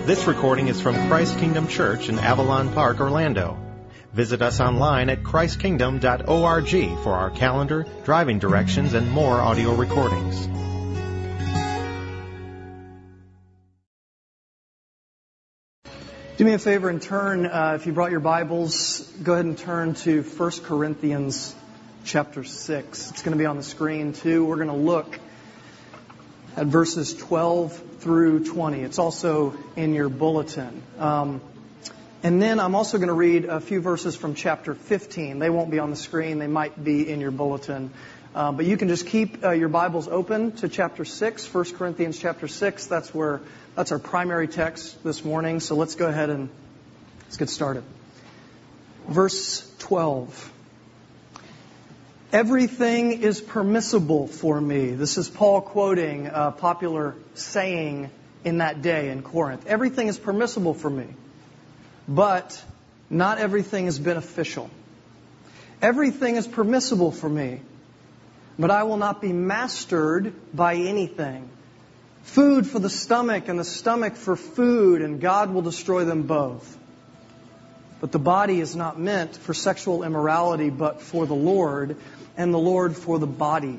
This recording is from Christ Kingdom Church in Avalon Park, Orlando. Visit us online at christkingdom.org for our calendar, driving directions, and more audio recordings. Do me a favor and turn, if you brought your Bibles, go ahead and turn to 1 Corinthians chapter 6. It's going to be on the screen too. We're going to look at verses 12 through 20. It's also in your bulletin. And then I'm also going to read a few verses from chapter 15. They won't be on the screen. They might be in your bulletin. But you can just keep your Bibles open to chapter 6, 1 Corinthians chapter 6. That's our primary text this morning. So let's go ahead and let's get started. Verse 12. Everything is permissible for me. This is Paul quoting a popular saying in that day in Corinth. Everything is permissible for me, but not everything is beneficial. Everything is permissible for me, but I will not be mastered by anything. Food for the stomach and the stomach for food, and God will destroy them both. But the body is not meant for sexual immorality, but for the Lord, and the Lord for the body.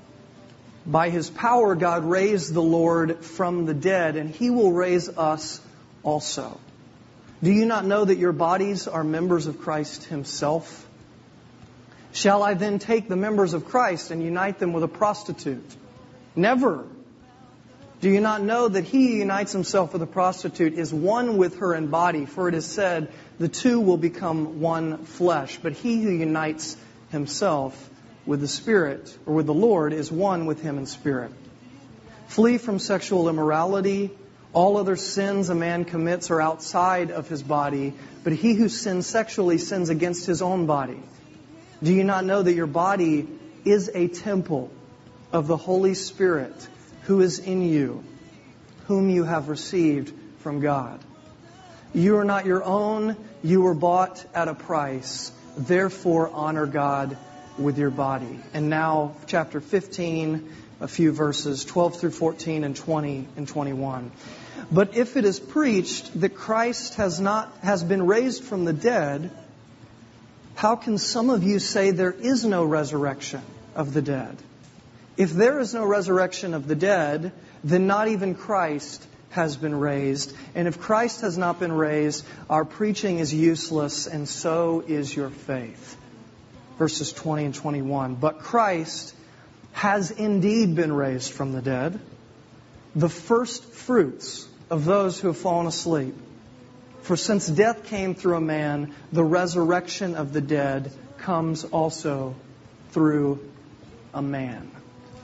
By His power, God raised the Lord from the dead, and He will raise us also. Do you not know that your bodies are members of Christ Himself? Shall I then take the members of Christ and unite them with a prostitute? Never. Do you not know that he who unites himself with a prostitute is one with her in body? For it is said, the two will become one flesh. But he who unites himself with the Spirit, or with the Lord, is one with Him in spirit. Flee from sexual immorality. All other sins a man commits are outside of his body, but he who sins sexually sins against his own body. Do you not know that your body is a temple of the Holy Spirit, who is in you, whom you have received from God? You are not your own, you were bought at a price. Therefore honor God with your body. And now, chapter 15, a few verses, 12 through 14 and 20 and 21. But if it is preached that Christ has been raised from the dead, how can some of you say there is no resurrection of the dead? If there is no resurrection of the dead, then not even Christ has been raised. And if Christ has not been raised, our preaching is useless, and so is your faith. Verses 20 and 21. But Christ has indeed been raised from the dead, the first fruits of those who have fallen asleep. For since death came through a man, the resurrection of the dead comes also through a man.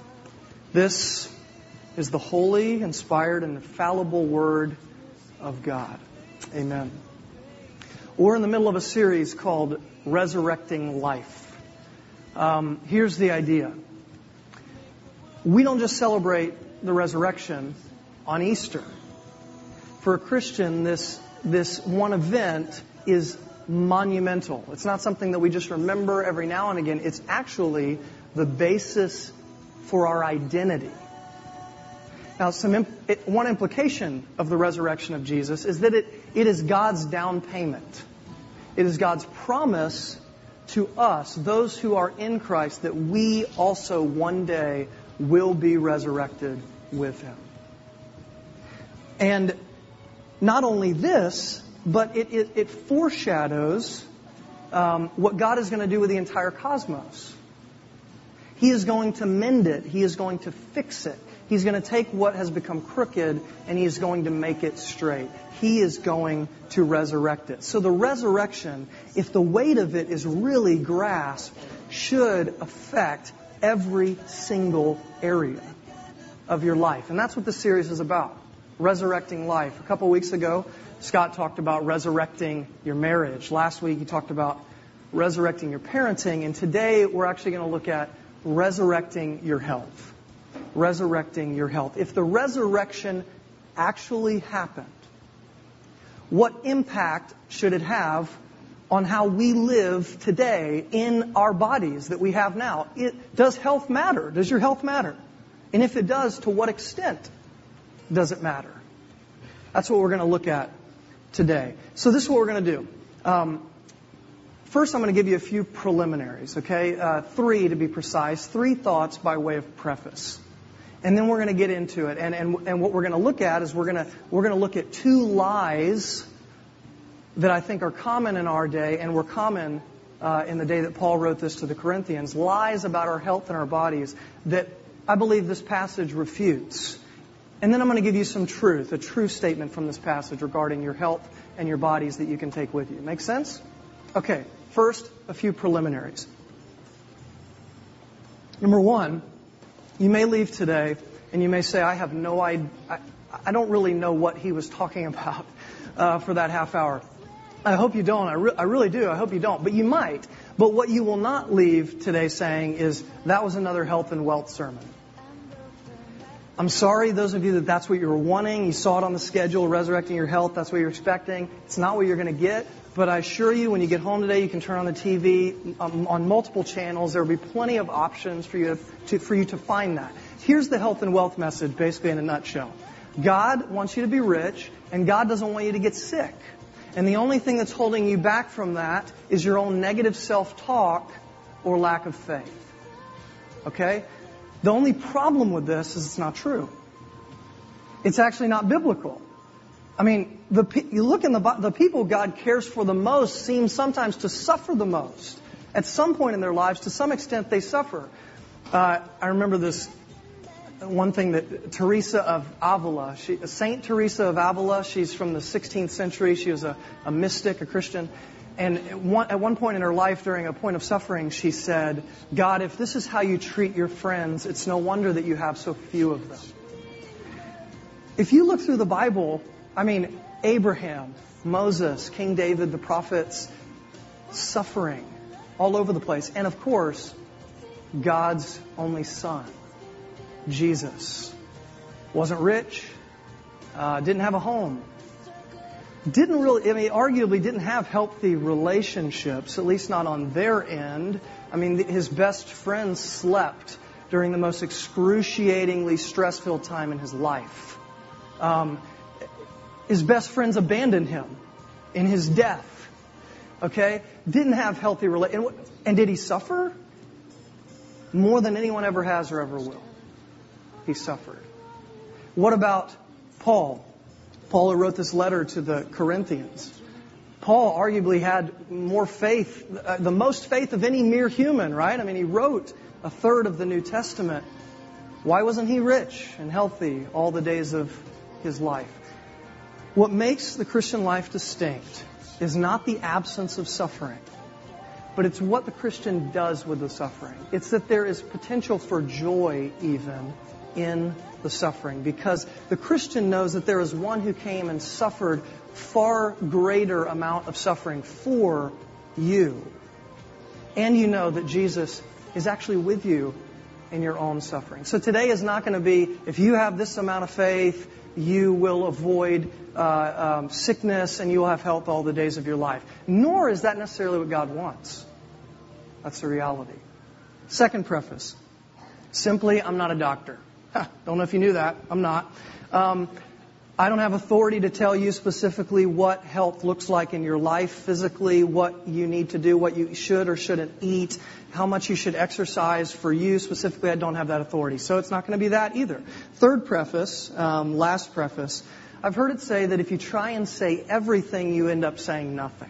This is the holy, inspired, and infallible Word of God. Amen. We're in the middle of a series called Resurrecting Life. Here's the idea. We don't just celebrate the resurrection on Easter. For a Christian, this one event is monumental. It's not something that we just remember every now and again. It's actually the basis for our identity. Now, one implication of the resurrection of Jesus is that it is God's down payment. It is God's promise to us, those who are in Christ, that we also one day will be resurrected with Him. And not only this, but it foreshadows what God is going to do with the entire cosmos. He is going to mend it. He is going to fix it. He's going to take what has become crooked and He is going to make it straight. He is going to resurrect it. So the resurrection, if the weight of it is really grasped, should affect every single area of your life. And that's what this series is about. Resurrecting life. A couple weeks ago, Scott talked about resurrecting your marriage. Last week, he talked about resurrecting your parenting. And today, we're actually going to look at resurrecting your health. Resurrecting your health. If the resurrection actually happened, what impact should it have on how we live today in our bodies that we have now? Does health matter? Does your health matter? And if it does, to what extent does it matter? That's what we're going to look at today. So this is what we're going to do. First, I'm going to give you a few preliminaries, okay? 3 to be precise, 3 thoughts by way of preface. And then we're going to get into it. And what we're going to look at is we're going to look at 2 lies that I think are common in our day and were common in the day that Paul wrote this to the Corinthians. Lies about our health and our bodies that I believe this passage refutes. And then I'm going to give you some truth, a true statement from this passage regarding your health and your bodies that you can take with you. Make sense? Okay, first, a few preliminaries. Number 1, you may leave today and you may say, I have no idea, I don't really know what he was talking about for that half hour. I hope you don't. I really do. I hope you don't. But you might. But what you will not leave today saying is, that was another health and wealth sermon. I'm sorry, those of you that's what you were wanting. You saw it on the schedule, Resurrecting Your Health. That's what you're expecting. It's not what you're going to get. But I assure you, when you get home today, you can turn on the TV on multiple channels. There will be plenty of options for you to find that. Here's the health and wealth message, basically in a nutshell. God wants you to be rich, and God doesn't want you to get sick. And the only thing that's holding you back from that is your own negative self-talk or lack of faith. Okay? The only problem with this is it's not true. It's actually not biblical. I mean, you look in the people God cares for the most seem sometimes to suffer the most. At some point in their lives, to some extent, they suffer. I remember this one thing that Teresa of Avila, Saint Teresa of Avila, she's from the 16th century. She was a mystic, a Christian. And at one point in her life, during a point of suffering, she said, God, if this is how you treat your friends, it's no wonder that you have so few of them. If you look through the Bible, I mean, Abraham, Moses, King David, the prophets, suffering all over the place. And of course, God's only son, Jesus, wasn't rich, didn't have a home, arguably didn't have healthy relationships, at least not on their end. I mean, his best friend slept during the most excruciatingly stress-filled time in his life. His best friends abandoned him in his death. Okay? Didn't have healthy relationships. And did he suffer? More than anyone ever has or ever will. He suffered. What about Paul? Paul who wrote this letter to the Corinthians. Paul arguably had more faith, the most faith of any mere human, right? I mean, he wrote a third of the New Testament. Why wasn't he rich and healthy all the days of his life? What makes the Christian life distinct is not the absence of suffering, but it's what the Christian does with the suffering. It's that there is potential for joy even in the suffering, because the Christian knows that there is one who came and suffered far greater amount of suffering for you. And you know that Jesus is actually with you in your own suffering. So today is not going to be, if you have this amount of faith, you will avoid sickness and you will have health all the days of your life. Nor is that necessarily what God wants. That's the reality. Second preface. Simply, I'm not a doctor. Don't know if you knew that. I'm not. I don't have authority to tell you specifically what health looks like in your life physically, what you need to do, what you should or shouldn't eat, how much you should exercise for you specifically. I don't have that authority. So it's not going to be that either. Third preface, last preface. I've heard it say that if you try and say everything, you end up saying nothing.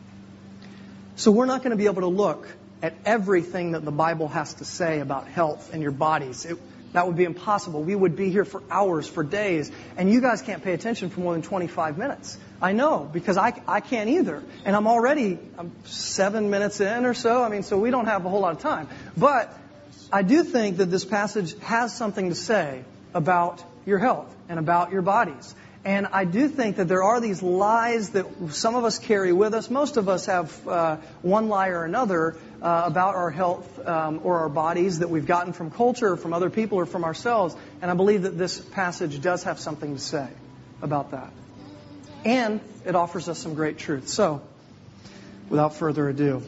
So we're not going to be able to look at everything that the Bible has to say about health and your bodies. That would be impossible. We would be here for hours, for days. And you guys can't pay attention for more than 25 minutes. I know, because I can't either. And I'm 7 minutes in or so. I mean, so we don't have a whole lot of time. But I do think that this passage has something to say about your health and about your bodies. And I do think that there are these lies that some of us carry with us. Most of us have one lie or another about our health or our bodies that we've gotten from culture or from other people or from ourselves. And I believe that this passage does have something to say about that. And it offers us some great truth. So, without further ado,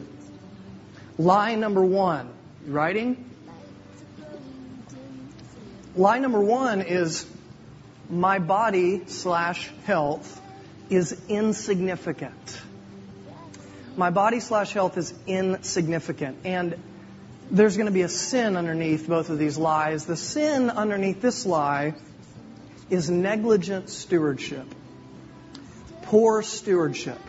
lie number 1. You writing? Lie number 1 is my body/health is insignificant. My body/health is insignificant. And there's going to be a sin underneath both of these lies. The sin underneath this lie is negligent stewardship. Poor stewardship.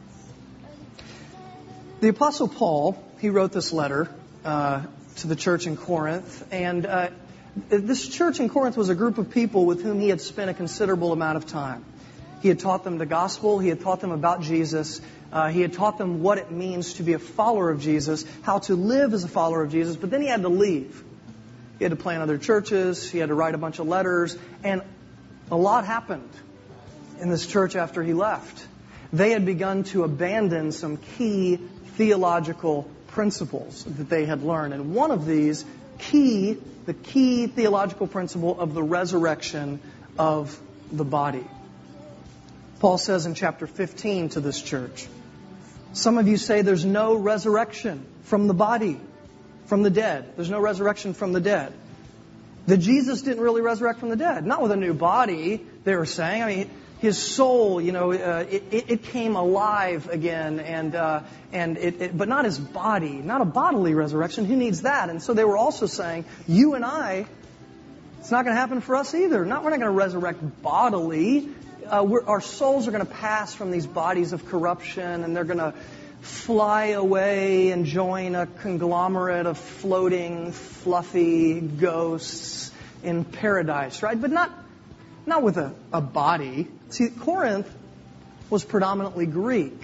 The Apostle Paul, he wrote this letter to the church in Corinth. And this church in Corinth was a group of people with whom he had spent a considerable amount of time. He had taught them the gospel. He had taught them about Jesus. He had taught them what it means to be a follower of Jesus, how to live as a follower of Jesus. But then he had to leave. He had to plant other churches. He had to write a bunch of letters. And a lot happened in this church after he left. They had begun to abandon some key theological principles that they had learned. And one of these, the key theological principle of the resurrection of the body. Paul says in chapter 15 to this church, some of you say there's no resurrection from the body, from the dead. There's no resurrection from the dead. That Jesus didn't really resurrect from the dead. Not with a new body, they were saying. I mean, his soul, it came alive again, but not his body, not a bodily resurrection. Who needs that? And so they were also saying, you and I, it's not going to happen for us either. We're not going to resurrect bodily. Our souls are going to pass from these bodies of corruption, and they're going to fly away and join a conglomerate of floating, fluffy ghosts in paradise, right? But not with a body. See, Corinth was predominantly Greek.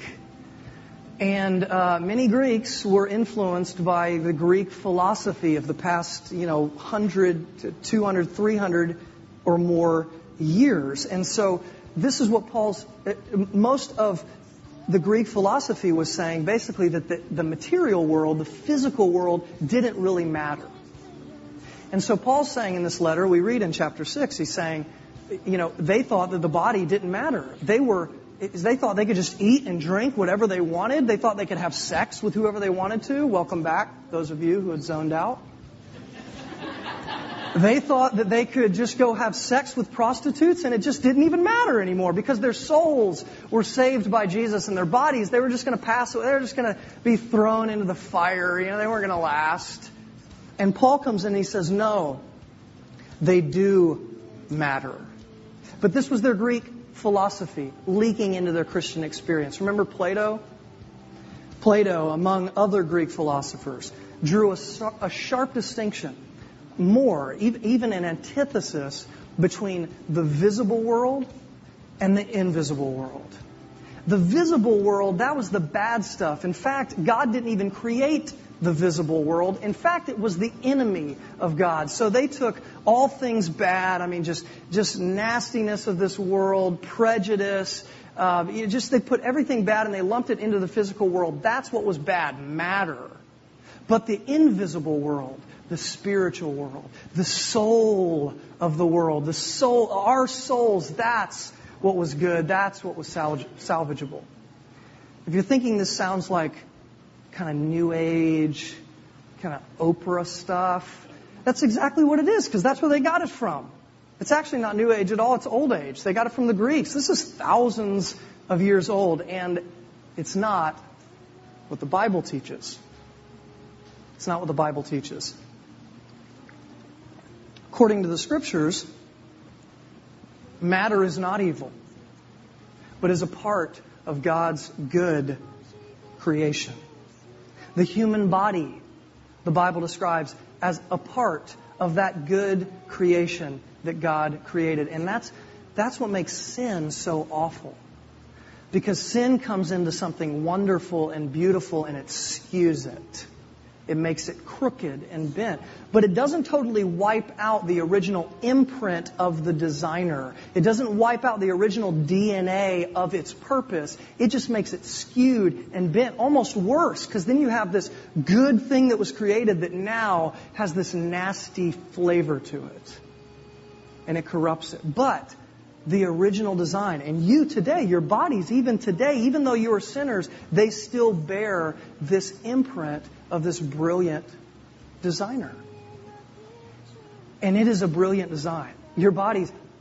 And many Greeks were influenced by the Greek philosophy of the past, 100, 200, 300 or more years. And so this is what most of the Greek philosophy was saying, basically that the material world, the physical world, didn't really matter. And so Paul's saying in this letter, we read in chapter 6, he's saying, they thought that the body didn't matter. They thought they could just eat and drink whatever they wanted. They thought they could have sex with whoever they wanted to. Welcome back, those of you who had zoned out. They thought that they could just go have sex with prostitutes, and it just didn't even matter anymore because their souls were saved by Jesus, and their bodies, they were just going to pass away. They were just going to be thrown into the fire. They weren't going to last. And Paul comes in and he says, no, they do matter. But this was their Greek philosophy leaking into their Christian experience. Remember Plato? Plato, among other Greek philosophers, drew a sharp distinction, even an antithesis between the visible world and the invisible world. The visible world, that was the bad stuff. In fact, God didn't even create the visible world. In fact, it was the enemy of God. So they took all things bad, just nastiness of this world, prejudice, they put everything bad and they lumped it into the physical world. That's what was bad, matter. But the invisible world, the spiritual world, the soul of the world, our souls, that's what was good, that's what was salvageable. If you're thinking this sounds like kind of New Age, kind of Oprah stuff, that's exactly what it is, because that's where they got it from. It's actually not New Age at all, it's Old Age. They got it from the Greeks. This is thousands of years old, and it's not what the Bible teaches. It's not what the Bible teaches. According to the Scriptures, matter is not evil, but is a part of God's good creation. The human body, the Bible describes as a part of that good creation that God created. And that's what makes sin so awful. Because sin comes into something wonderful and beautiful and it skews it. It makes it crooked and bent. But it doesn't totally wipe out the original imprint of the designer. It doesn't wipe out the original DNA of its purpose. It just makes it skewed and bent, almost worse, because then you have this good thing that was created that now has this nasty flavor to it. And it corrupts it. But the original design, and you today, your bodies, even today, even though you are sinners, they still bear this imprint of this brilliant designer. And it is a brilliant design. Your bodies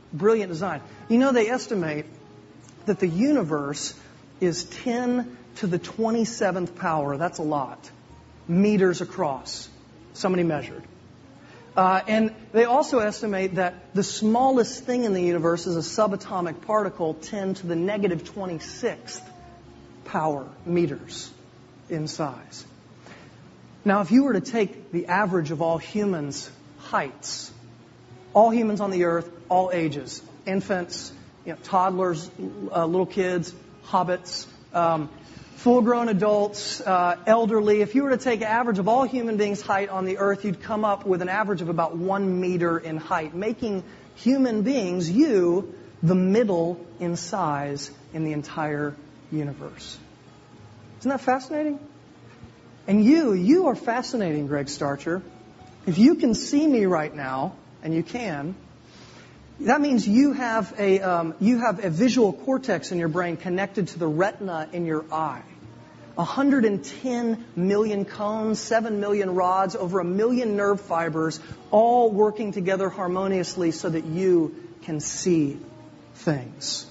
brilliant design. You know, they estimate that the universe is 10 to the 27th power. That's a lot. Meters across. Somebody measured. And they also estimate that the smallest thing in the universe is a subatomic particle, 10 to the negative 26th power meters in size. Now, if you were to take the average of all humans' heights, all humans on the earth, all ages, infants, toddlers, little kids, hobbits, full-grown adults, elderly. If you were to take an average of all human beings' height on the earth, you'd come up with an average of about 1 meter in height, making human beings, you, the middle in size in the entire universe. Isn't that fascinating? And you are fascinating, Greg Starcher. If you can see me right now, and you can, that means you have a visual cortex in your brain connected to the retina in your eye. 110 million cones, 7 million rods, over 1 million nerve fibers, all working together harmoniously so that you can see things.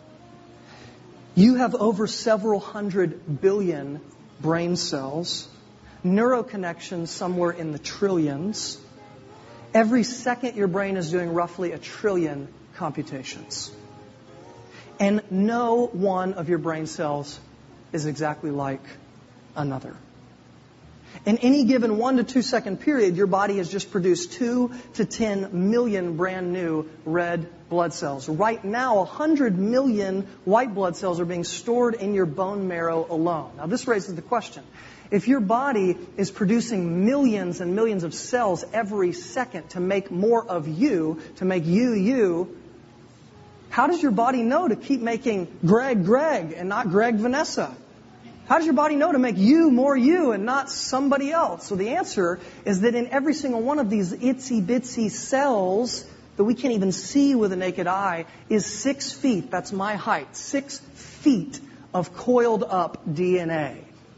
You have over several hundred billion brain cells, neuroconnections somewhere in the trillions. Every second, your brain is doing roughly 1 trillion computations. And no one of your brain cells is exactly like another. In any given 1 to 2 second period, your body has just produced 2 to 10 million brand new red blood cells. Right now, 100 million white blood cells are being stored in your bone marrow alone. Now, this raises the question. If your body is producing millions and millions of cells every second to make more of you, to make you, how does your body know to keep making Greg and not Greg Vanessa? How does your body know to make you more you and not somebody else? So the answer is that in every single one of these itsy-bitsy cells that we can't even see with a naked eye is 6 feet, that's my height, 6 feet of coiled up DNA.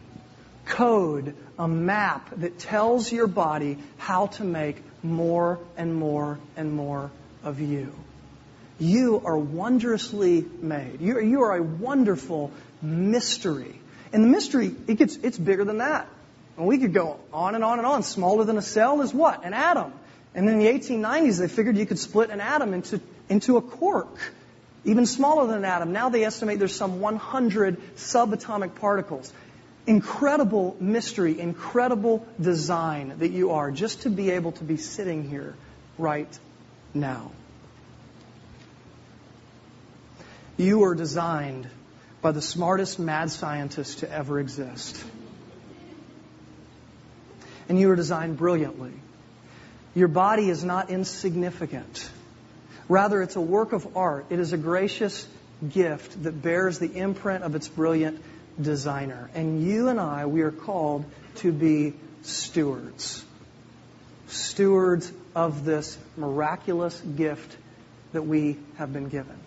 Code, a map that tells your body how to make more and more and more of you. You are wondrously made. You are a wonderful mystery. And the mystery, it's bigger than that. And we could go on and on and on. Smaller than a cell is what? An atom. And in the 1890s, they figured you could split an atom into a quark. Even smaller than an atom. Now they estimate there's some 100 subatomic particles. Incredible mystery, incredible design that you are, just to be able to be sitting here right now. You are designed by the smartest mad scientists to ever exist. And you are designed brilliantly. Your body is not insignificant. Rather, it's a work of art. It is a gracious gift that bears the imprint of its brilliant designer. And you and I, we are called to be stewards. Stewards of this miraculous gift that we have been given.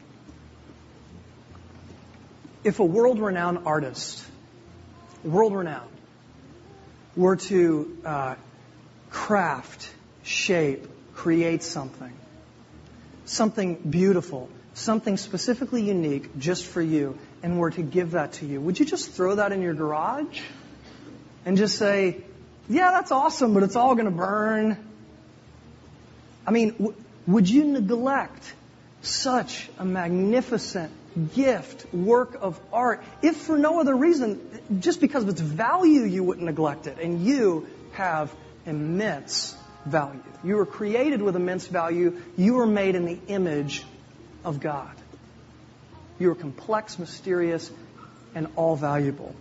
If a world-renowned artist, world-renowned, were to craft, shape, create something beautiful, something specifically unique just for you, and were to give that to you, would you just throw that in your garage and just say, yeah, that's awesome, but it's all going to burn? I mean, would you neglect such a magnificent gift, work of art, if for no other reason, just because of its value, you wouldn't neglect it? And you have immense value. You were created with immense value. You were made in the image of God. You are complex, mysterious, and all valuable.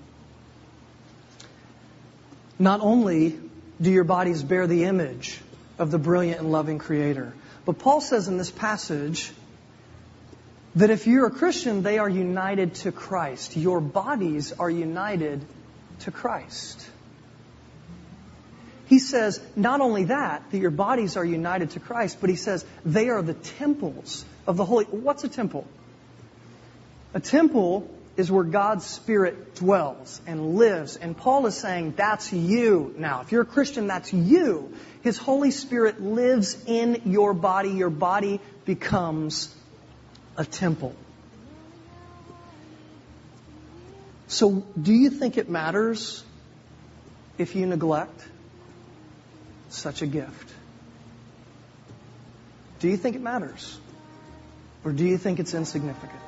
Not only do your bodies bear the image of the brilliant and loving Creator, but Paul says in this passage that if you're a Christian, they are united to Christ. Your bodies are united to Christ. He says not only that your bodies are united to Christ, but he says they are the temples of the Holy. What's a temple? A temple is where God's Spirit dwells and lives. And Paul is saying that's you now. If you're a Christian, that's you. His Holy Spirit lives in your body. Your body becomes a temple. So, do you think it matters if you neglect such a gift? Do you think it matters? Or do you think it's insignificant?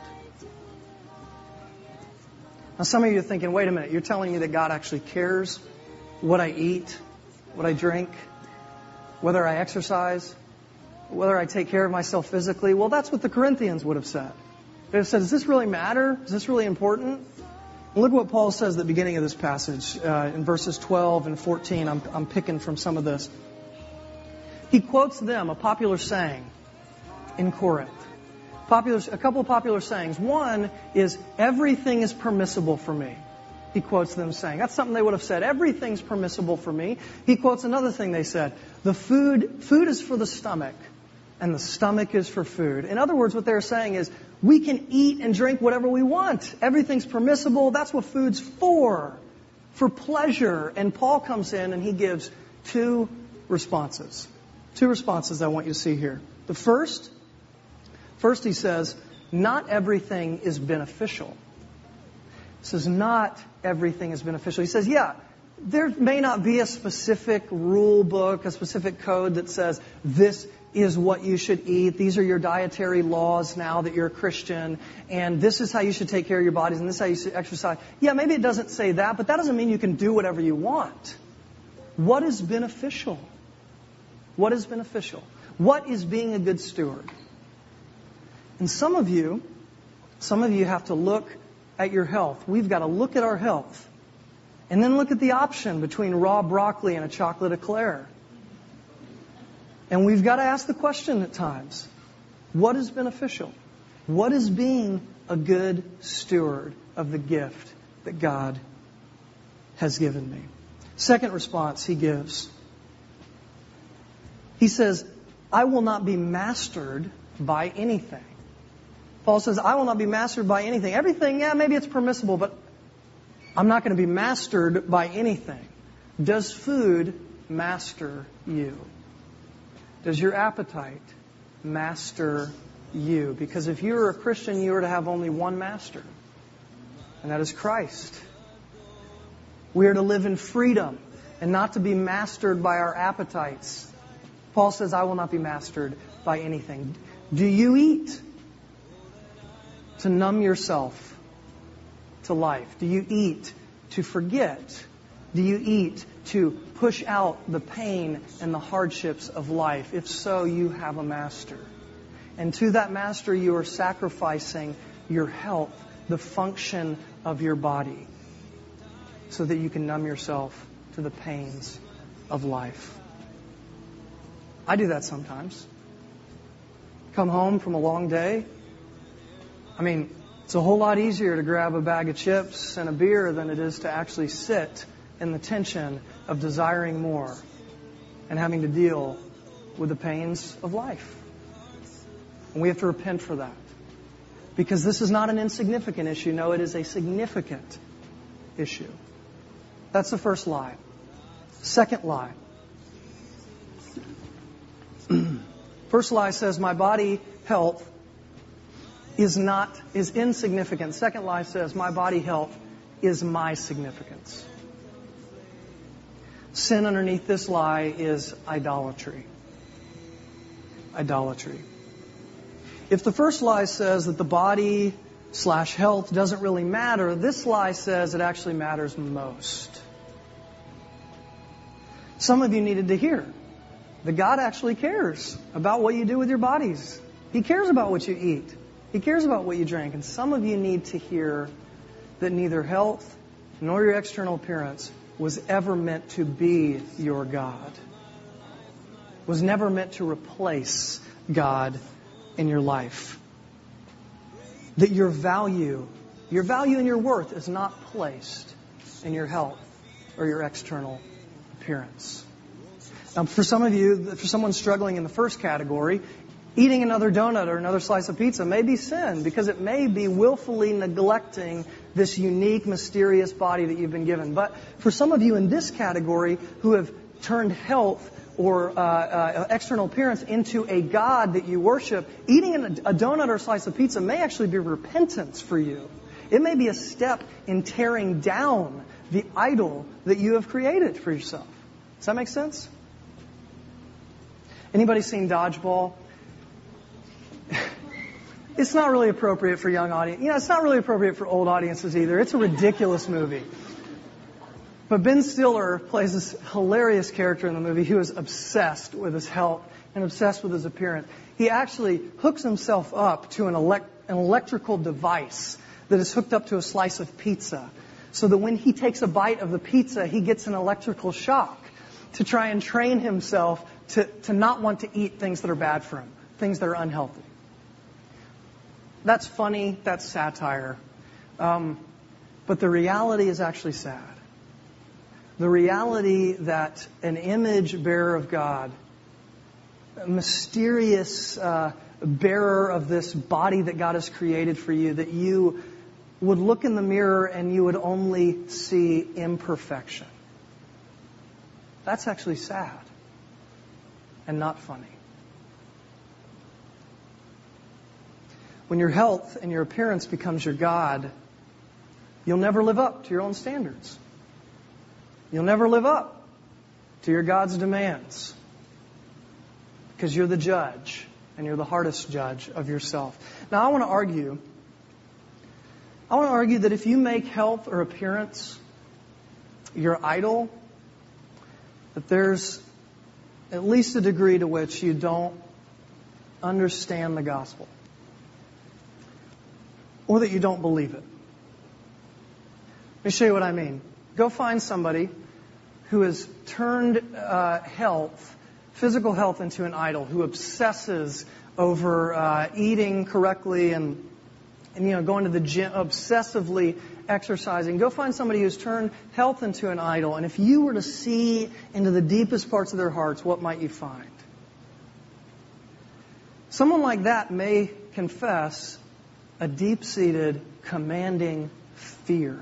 Now, some of you are thinking, wait a minute, you're telling me that God actually cares what I eat, what I drink, whether I exercise, whether I take care of myself physically? Well, that's what the Corinthians would have said. They would have said, does this really matter? Is this really important? And look what Paul says at the beginning of this passage in verses 12 and 14. I'm picking from some of this. He quotes them, a popular saying in Corinth. A couple of popular sayings. One is, everything is permissible for me. He quotes them saying. That's something they would have said. Everything's permissible for me. He quotes another thing they said. The food is for the stomach, and the stomach is for food. In other words, what they're saying is, we can eat and drink whatever we want. Everything's permissible. That's what food's for pleasure. And Paul comes in and he gives two responses. Two responses I want you to see here. The first he says, not everything is beneficial. He says, not everything is beneficial. He says, yeah, there may not be a specific rule book, a specific code that says this is what you should eat. These are your dietary laws now that you're a Christian. And this is how you should take care of your bodies. And this is how you should exercise. Yeah, maybe it doesn't say that, but that doesn't mean you can do whatever you want. What is beneficial? What is beneficial? What is being a good steward? And some of you have to look at your health. We've got to look at our health. And then look at the option between raw broccoli and a chocolate eclair. And we've got to ask the question at times, what is beneficial? What is being a good steward of the gift that God has given me? Second response he gives. He says, I will not be mastered by anything. Paul says, I will not be mastered by anything. Everything, yeah, maybe it's permissible, but I'm not going to be mastered by anything. Does food master you? Does your appetite master you? Because if you are a Christian, you are to have only one master, and that is Christ. We are to live in freedom and not to be mastered by our appetites. Paul says, I will not be mastered by anything. Do you eat to numb yourself to life? Do you eat to forget? Do you eat to push out the pain and the hardships of life? If so, you have a master. And to that master, you are sacrificing your health, the function of your body, so that you can numb yourself to the pains of life. I do that sometimes. Come home from a long day. It's a whole lot easier to grab a bag of chips and a beer than it is to actually sit in the tension of desiring more and having to deal with the pains of life. And we have to repent for that. Because this is not an insignificant issue. No, it is a significant issue. That's the first lie. Second lie. First lie says my body health is insignificant. Second lie says my body health is my significance. Sin underneath this lie is idolatry. Idolatry. If the first lie says that the body / health doesn't really matter, this lie says it actually matters most. Some of you needed to hear that God actually cares about what you do with your bodies. He cares about what you eat. He cares about what you drink. And some of you need to hear that neither health nor your external appearance was ever meant to be your God. Was never meant to replace God in your life. That your value and your worth is not placed in your health or your external appearance. Now, for some of you, for someone struggling in the first category, eating another donut or another slice of pizza may be sin because it may be willfully neglecting this unique, mysterious body that you've been given. But for some of you in this category who have turned health or external appearance into a God that you worship, eating a donut or a slice of pizza may actually be repentance for you. It may be a step in tearing down the idol that you have created for yourself. Does that make sense? Anybody seen Dodgeball? It's not really appropriate for young audience. It's not really appropriate for old audiences either. It's a ridiculous movie. But Ben Stiller plays this hilarious character in the movie who is obsessed with his health and obsessed with his appearance. He actually hooks himself up to an electrical device that is hooked up to a slice of pizza, so that when he takes a bite of the pizza, he gets an electrical shock to try and train himself to not want to eat things that are bad for him, things that are unhealthy. That's funny, that's satire. But the reality is actually sad. The reality that an image bearer of God, a mysterious bearer of this body that God has created for you, that you would look in the mirror and you would only see imperfection. That's actually sad and not funny. When your health and your appearance becomes your God, you'll never live up to your own standards. You'll never live up to your God's demands, because you're the judge, and you're the hardest judge of yourself. Now, I want to argue that if you make health or appearance your idol, that there's at least a degree to which you don't understand the gospel, or that you don't believe it. Let me show you what I mean. Go find somebody who has turned physical health into an idol, who obsesses over eating correctly and going to the gym, obsessively exercising. Go find somebody who's turned health into an idol. And if you were to see into the deepest parts of their hearts, what might you find? Someone like that may confess a deep-seated, commanding fear.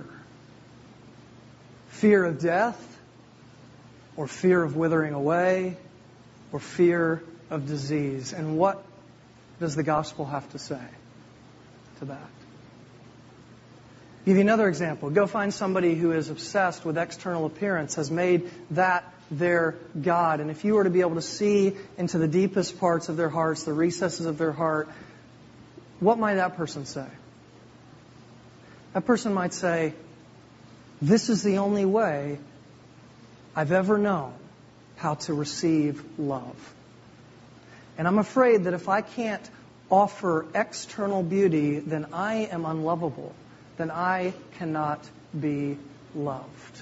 Fear of death, or fear of withering away, or fear of disease. And what does the gospel have to say to that? I'll give you another example. Go find somebody who is obsessed with external appearance, has made that their God. And if you were to be able to see into the deepest parts of their hearts, the recesses of their heart, what might that person say? That person might say, this is the only way I've ever known how to receive love. And I'm afraid that if I can't offer external beauty, then I am unlovable. Then I cannot be loved.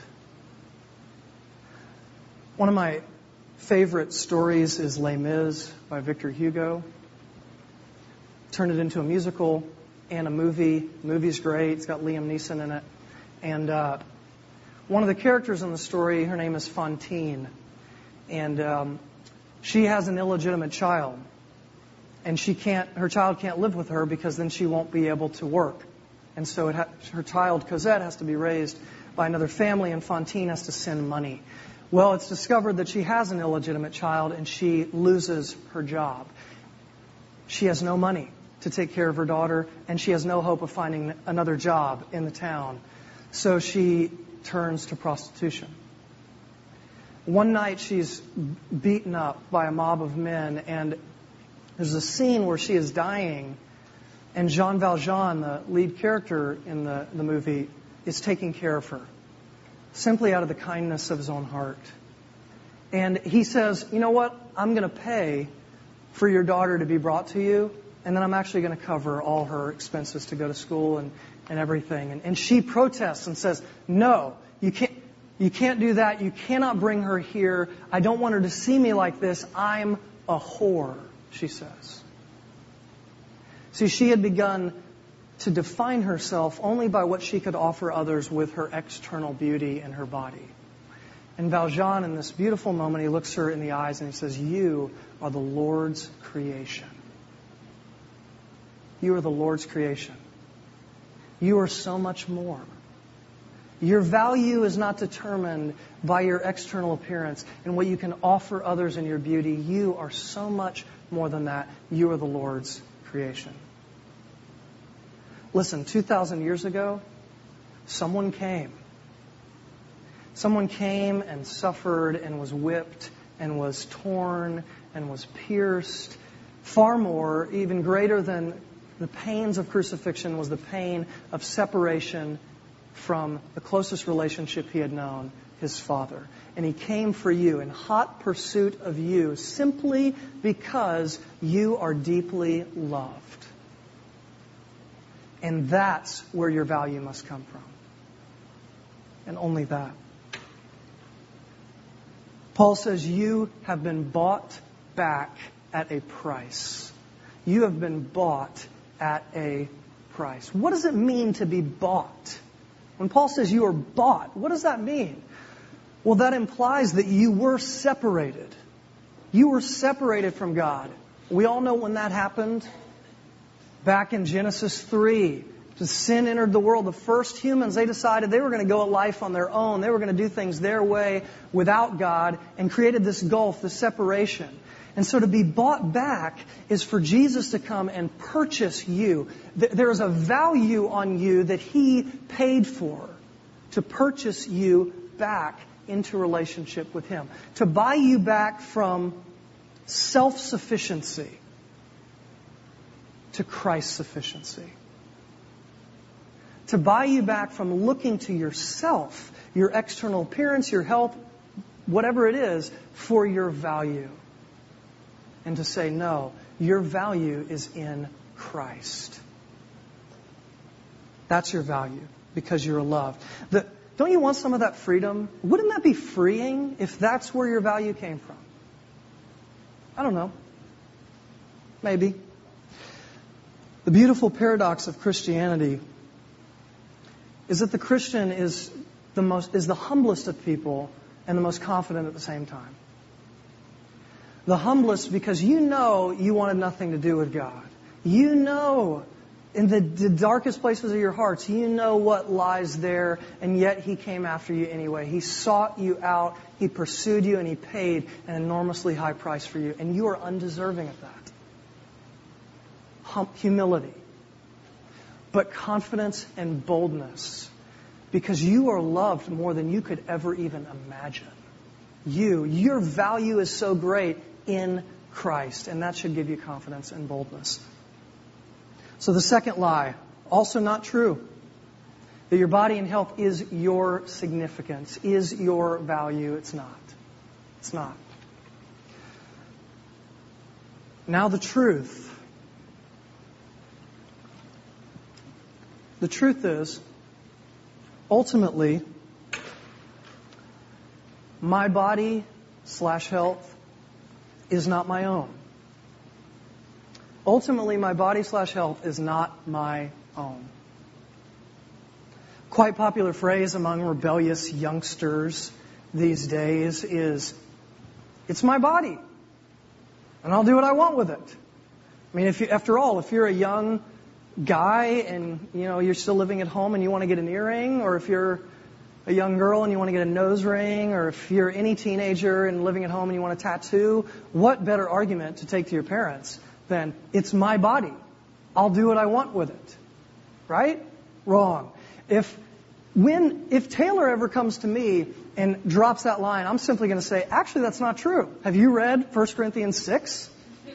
One of my favorite stories is Les Mis by Victor Hugo. Turned it into a musical and a movie. The movie's great. It's got Liam Neeson in it. And one of the characters in the story, her name is Fantine. And she has an illegitimate child. And her child can't live with her because then she won't be able to work. And so her child, Cosette, has to be raised by another family, and Fantine has to send money. Well, it's discovered that she has an illegitimate child, and she loses her job. She has no money to take care of her daughter, and she has no hope of finding another job in the town. So she turns to prostitution. One night she's beaten up by a mob of men, and there's a scene where she is dying, and Jean Valjean, the lead character in the movie, is taking care of her, simply out of the kindness of his own heart. And he says, you know what, I'm going to pay for your daughter to be brought to you, and then I'm actually going to cover all her expenses to go to school and everything. And she protests and says, no, you can't do that. You cannot bring her here. I don't want her to see me like this. I'm a whore, she says. See, she had begun to define herself only by what she could offer others with her external beauty and her body. And Valjean, in this beautiful moment, he looks her in the eyes and he says, you are the Lord's creation. You are the Lord's creation. You are so much more. Your value is not determined by your external appearance and what you can offer others in your beauty. You are so much more than that. You are the Lord's creation. Listen, 2,000 years ago, someone came. Someone came and suffered and was whipped and was torn and was pierced. Far more, even greater than the pains of crucifixion, was the pain of separation from the closest relationship he had known, his Father. And he came for you in hot pursuit of you simply because you are deeply loved. And that's where your value must come from. And only that. Paul says you have been bought back at a price. You have been bought at a price. What does it mean to be bought? When Paul says you are bought, what does that mean? Well, that implies that you were separated. You were separated from God. We all know when that happened. Back in Genesis 3, the sin entered the world. The first humans, they decided they were going to go at life on their own. They were going to do things their way without God and created this gulf, this separation. And so to be bought back is for Jesus to come and purchase you. There is a value on you that He paid for to purchase you back into relationship with Him. To buy you back from self-sufficiency to Christ's sufficiency. To buy you back from looking to yourself, your external appearance, your health, whatever it is, for your value. And to say, no, your value is in Christ. That's your value, because you're loved. Don't you want some of that freedom? Wouldn't that be freeing if that's where your value came from? I don't know. Maybe. The beautiful paradox of Christianity is that the Christian is the humblest of people and the most confident at the same time. The humblest because you know you wanted nothing to do with God. You know in the darkest places of your hearts, you know what lies there, and yet He came after you anyway. He sought you out, He pursued you, and He paid an enormously high price for you. And you are undeserving of that. Humility. But confidence and boldness. Because you are loved more than you could ever even imagine. Your value is so great in Christ. And that should give you confidence and boldness. So the second lie, also not true. That your body and health is your significance, is your value. It's not. It's not. Now the truth. The truth is, ultimately, my body/health is not my own. Ultimately, my body/health is not my own. Quite popular phrase among rebellious youngsters these days is, it's my body, and I'll do what I want with it. I mean, after all, if you're a young guy and you're still living at home and you want to get an earring, or if you're a young girl and you want to get a nose ring, or if you're any teenager and living at home and you want a tattoo, what better argument to take to your parents than, it's my body, I'll do what I want with it? Right? Wrong. If Taylor ever comes to me and drops that line, I'm simply going to say, actually that's not true. Have you read 1 Corinthians 6?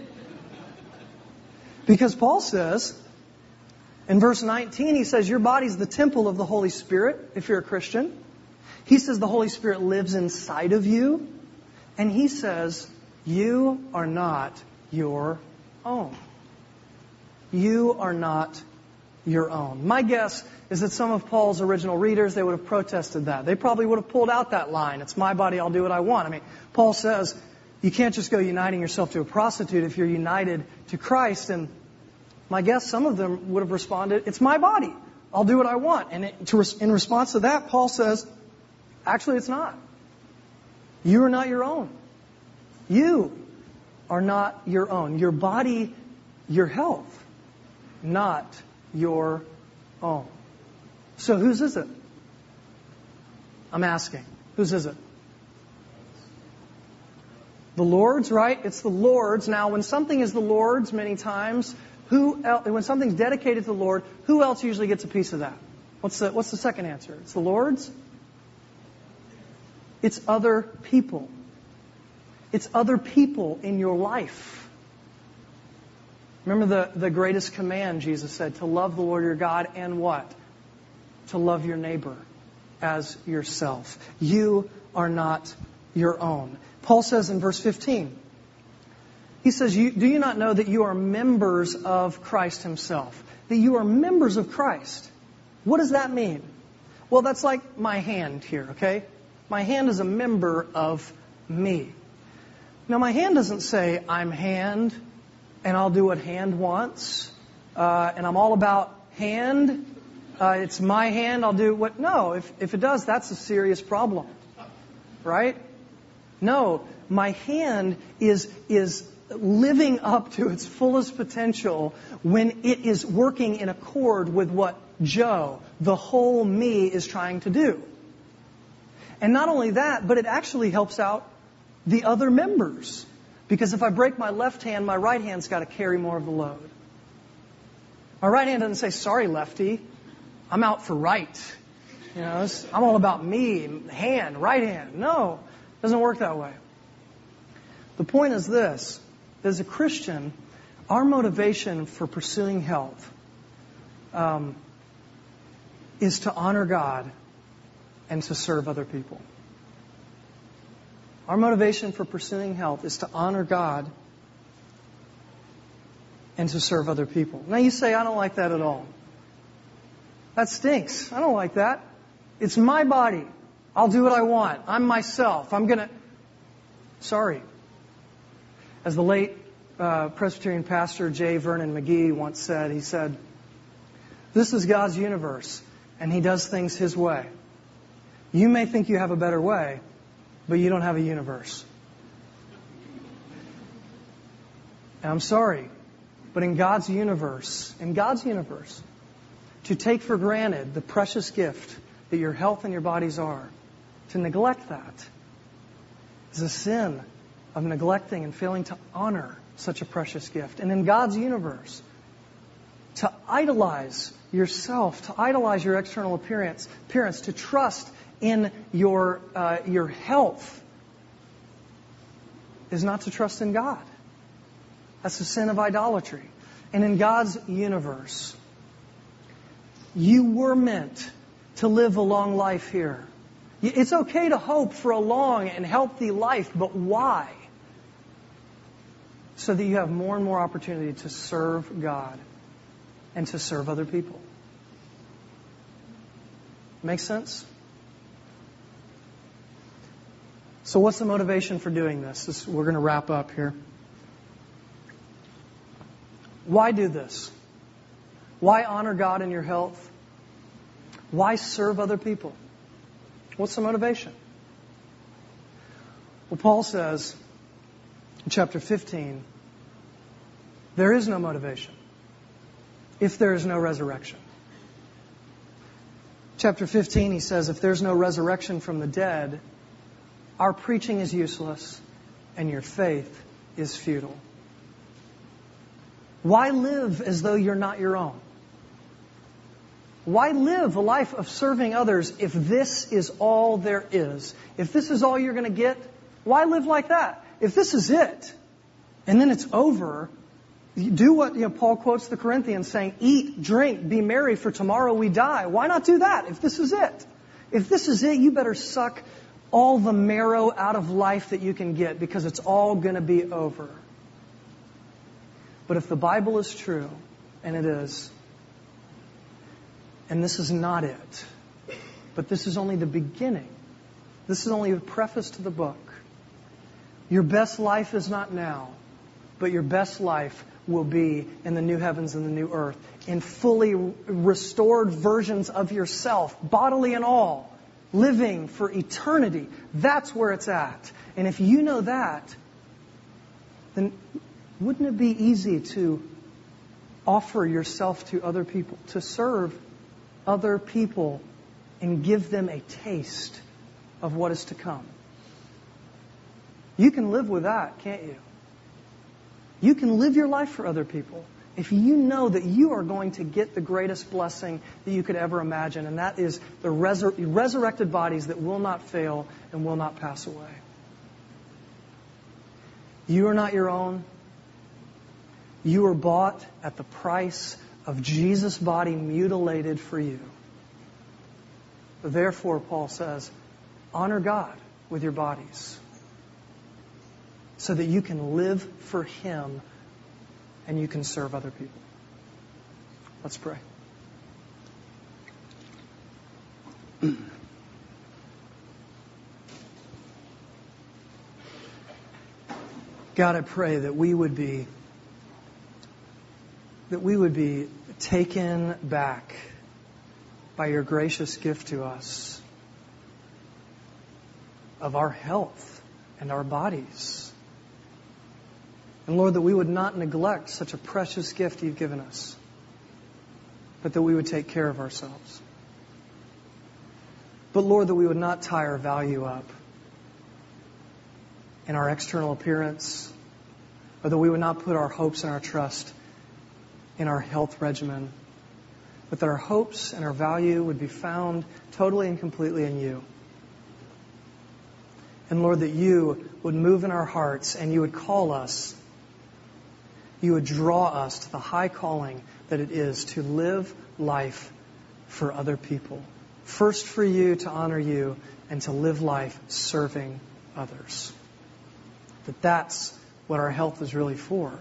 Because Paul says, in verse 19, he says, your body's the temple of the Holy Spirit, if you're a Christian. He says the Holy Spirit lives inside of you. And he says, you are not your own. You are not your own. My guess is that some of Paul's original readers, they would have protested that. They probably would have pulled out that line, it's my body, I'll do what I want. I mean, Paul says, you can't just go uniting yourself to a prostitute if you're united to Christ. And my guess, some of them would have responded, it's my body. I'll do what I want. And in response to that, Paul says, actually, it's not. You are not your own. You are not your own. Your body, your health, not your own. So whose is it? I'm asking. Whose is it? The Lord's, right? It's the Lord's. Now, when something is the Lord's, many times, when something's dedicated to the Lord, who else usually gets a piece of that? What's the second answer? It's the Lord's? It's other people. It's other people in your life. Remember the greatest command, Jesus said, to love the Lord your God and what? To love your neighbor as yourself. You are not your own. Paul says in verse 15, he says, do you not know that you are members of Christ himself? That you are members of Christ. What does that mean? Well, that's like my hand here, okay? My hand is a member of me. Now, my hand doesn't say, I'm hand, and I'll do what hand wants, and I'm all about hand. It's my hand, I'll do what... No, if it does, that's a serious problem. Right? No, my hand is living up to its fullest potential when it is working in accord with what Joe, the whole me, is trying to do. And not only that, but it actually helps out the other members. Because if I break my left hand, my right hand's got to carry more of the load. My right hand doesn't say, sorry, lefty, I'm out for right. You know, I'm all about me, hand, right hand. No, it doesn't work that way. The point is this. As a Christian, our motivation for pursuing health is to honor God and to serve other people. Our motivation for pursuing health is to honor God and to serve other people. Now you say, I don't like that at all. That stinks. I don't like that. It's my body. I'll do what I want. I'm myself. Sorry. As the late Presbyterian pastor J. Vernon McGee once said, he said, this is God's universe, and He does things His way. You may think you have a better way, but you don't have a universe. And I'm sorry, but in God's universe, to take for granted the precious gift that your health and your bodies are, to neglect that is a sin of neglecting and failing to honor such a precious gift. And in God's universe, to idolize yourself, to idolize your external appearance, to trust in your health is not to trust in God. That's a sin of idolatry. And in God's universe, you were meant to live a long life here. It's okay to hope for a long and healthy life, but why? So that you have more and more opportunity to serve God and to serve other people. Make sense? So what's the motivation for doing this? We're going to wrap up here. Why do this? Why honor God in your health? Why serve other people? What's the motivation? Well, Paul says in chapter 15, there is no motivation if there is no resurrection. Chapter 15, he says, if there's no resurrection from the dead, our preaching is useless and your faith is futile. Why live as though you're not your own? Why live a life of serving others if this is all there is? If this is all you're going to get, why live like that? If this is it, and then it's over, do what Paul quotes the Corinthians saying, eat, drink, be merry, for tomorrow we die. Why not do that if this is it? If this is it, you better suck all the marrow out of life that you can get, because it's all going to be over. But if the Bible is true, and it is, and this is not it, but this is only the beginning. This is only a preface to the book. Your best life is not now, but your best life will be in the new heavens and the new earth, in fully restored versions of yourself, bodily and all, living for eternity. That's where it's at. And if you know that, then wouldn't it be easy to offer yourself to other people, to serve other people and give them a taste of what is to come. You can live with that, can't you? You can live your life for other people if you know that you are going to get the greatest blessing that you could ever imagine, and that is the resurrected bodies that will not fail and will not pass away. You are not your own. You are bought at the price of Jesus' body mutilated for you. Therefore, Paul says, honor God with your bodies so that you can live for Him and you can serve other people. Let's pray. God, I pray that we would be taken back by your gracious gift to us of our health and our bodies. And Lord, that we would not neglect such a precious gift you've given us, but that we would take care of ourselves. But Lord, that we would not tie our value up in our external appearance, or that we would not put our hopes and our trust in our health regimen, but that our hopes and our value would be found totally and completely in you. And Lord, that you would move in our hearts and you would call us, you would draw us to the high calling that it is to live life for other people. First for you, to honor you, and to live life serving others. That's what our health is really for.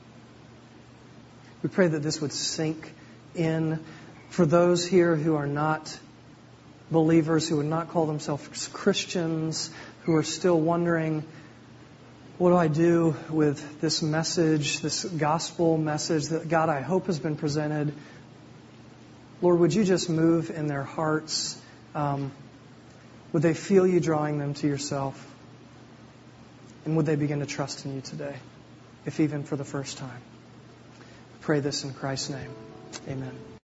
We pray that this would sink in for those here who are not believers, who would not call themselves Christians, who are still wondering, what do I do with this message, this gospel message that, God, I hope has been presented? Lord, would you just move in their hearts? Would they feel you drawing them to yourself? And would they begin to trust in you today, if even for the first time? Pray this in Christ's name. Amen.